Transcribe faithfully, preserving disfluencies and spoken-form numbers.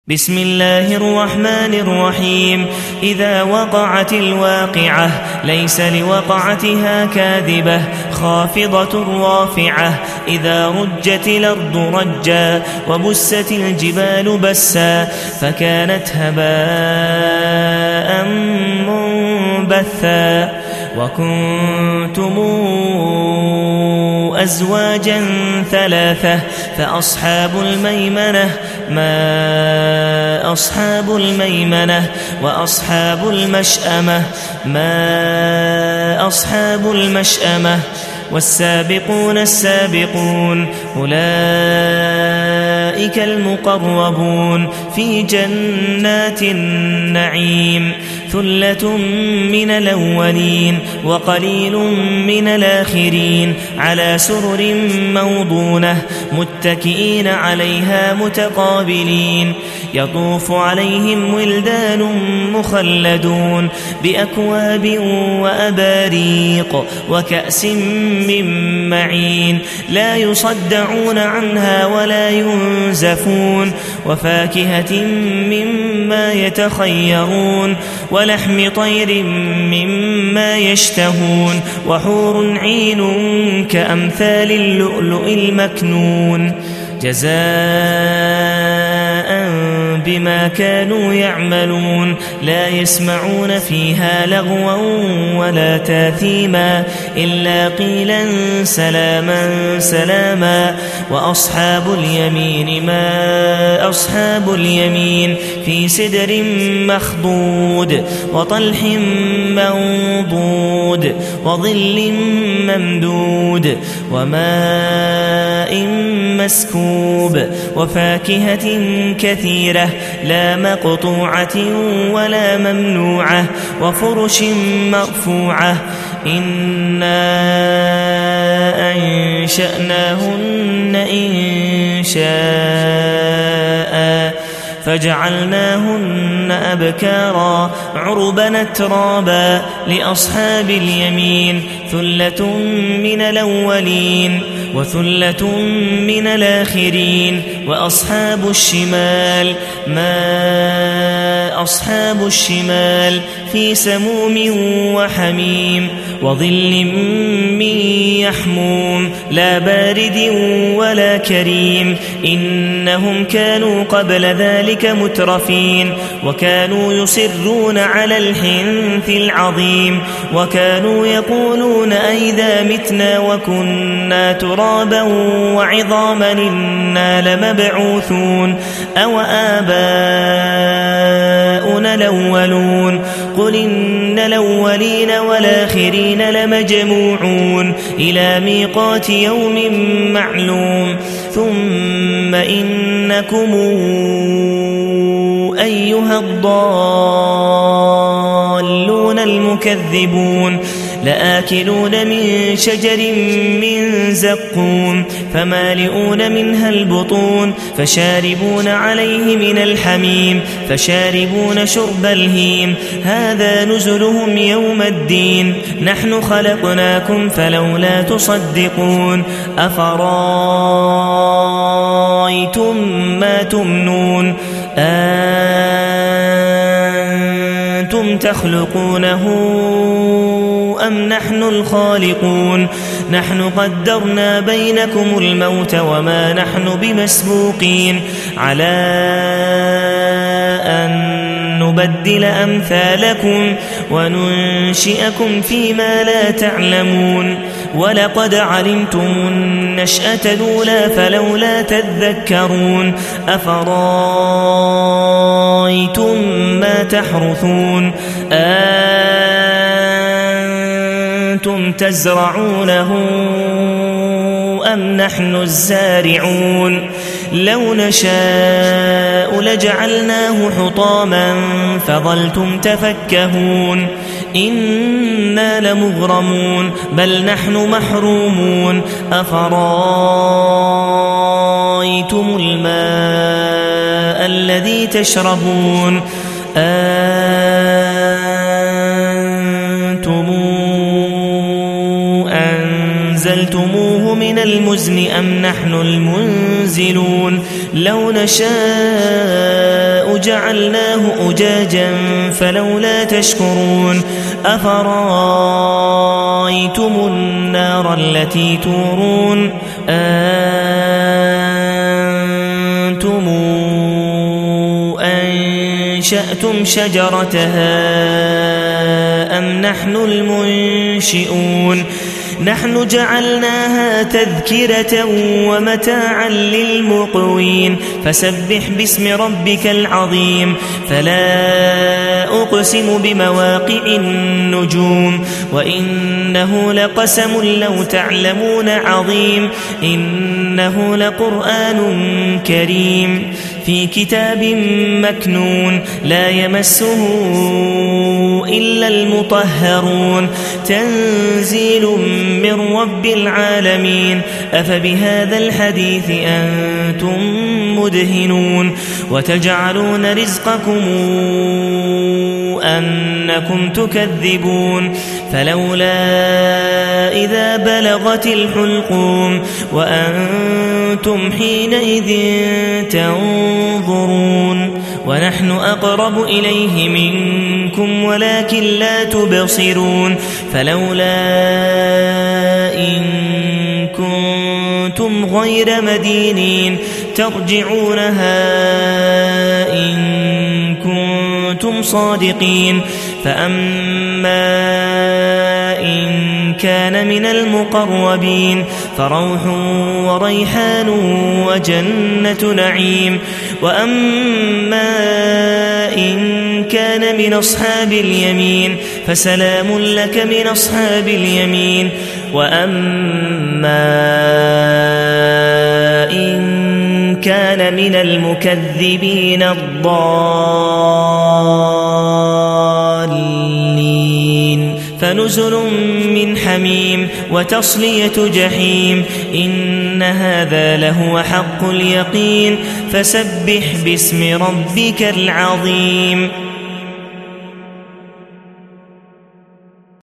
بسم الله الرحمن الرحيم. إذا وقعت الواقعة ليس لوقعتها كاذبة خافضة رافعة. إذا رجت الأرض رجا وبست الجبال بسا فكانت هباء منبثا. وكنتم أزواجا ثلاثة فأصحاب الميمنة ما أصحاب الميمنة وأصحاب المشأمة ما أصحاب المشأمة. والسابقون السابقون أولئك المقربون في جنات النعيم. ثلة من الأولين وقليل من الآخرين على سرر موضونة متكئين عليها متقابلين. يطوف عليهم ولدان مخلدون بأكواب وأباريق وكأس من معين لا يصدعون عنها ولا ينزفون. وفاكهة مما يتخيرون ولحم طير مما يشتهون. وحور عين كأمثال اللؤلؤ المكنون جزاء بما كانوا يعملون. لا يسمعون فيها لغوا ولا تاثيما إلا قيلا سلاما سلاما. وأصحاب اليمين ما أصحاب اليمين في سدر مخضود وطلح منضود وظل ممدود وماء مسكوب. وفاكهة كثيرة لا مقطوعة ولا ممنوعة وفرش مرفوعة. إنا أنشأناهن إن شاء فجعلناهن أبكارا عربا ترابا. لأصحاب اليمين ثلة من الأولين وثلة من الآخرين. وأصحاب الشمال ما أصحاب الشمال في سموم وحميم وظل من يحموم لا بارد ولا كريم. إنهم كانوا قبل ذلك مترفين وكانوا يصرون على الحنث العظيم. وكانوا يقولون أئذا متنا وكنا ترابا وعظاما إنا لمبعوثون أو آباؤنا الأولون. قل إن الأولين والآخرين لمجموعون إلى ميقات يوم معلوم. ثم إنكم أيها الضالون المكذبون لآكلون من شجر من زقوم فمالئون منها البطون فشاربون عليه من الحميم فشاربون شرب الهيم. هذا نزلهم يوم الدين. نحن خلقناكم فلولا تصدقون. أفرأيتم ما تمنون أنتم تخلقونه أم نحن الخالقون. نحن قدرنا بينكم الموت وما نحن بمسبوقين على أن نبدل أمثالكم وننشئكم فيما لا تعلمون. ولقد علمتم النشأة الأولى فلولا تذكرون. أفرأيتم ما تحرثون أنتم تزرعونه أم نحن الزارعون. لو نشاء لجعلناه حطاما فظلتم تفكهون. إنا لمغرمون بل نحن محرومون. أفرأيتم الماء الذي تشربون أنتم أنزلتموه من المزن أم نحن المنزلون. لو نشاء جعلناه أجاجا فلولا تشكرون أفرأيتم النار التي تورون أنتم أنشأتم شجرتها أم نحن المنشئون نحن جعلناها تذكرة ومتاعا للمقوين فسبح باسم ربك العظيم فلا أقسم بمواقع النجوم وإنه لقسم لو تعلمون عظيم إنه لقرآن كريم في كتاب مكنون لا يمسه إلا المطهرون تنزيل من رب العالمين أفبهذا الحديث أنتم مدهنون وتجعلون رزقكم أنكم تكذبون فلولا إذا بلغت الحلقوم وأنتم حينئذ تنظرون ونحن أقرب إليه منكم ولكن لا تبصرون فلولا إن كنتم غير مدينين ترجعونها إن كنتم صادقين فأما إن كان من المقربين فروح وريحان وجنة نعيم وأما إن كان من أصحاب اليمين فسلام لك من أصحاب اليمين وأما إن كان من المكذبين الضالين فنزل من حميم وتصلية جحيم إن هذا لهو حق اليقين فسبح باسم ربك العظيم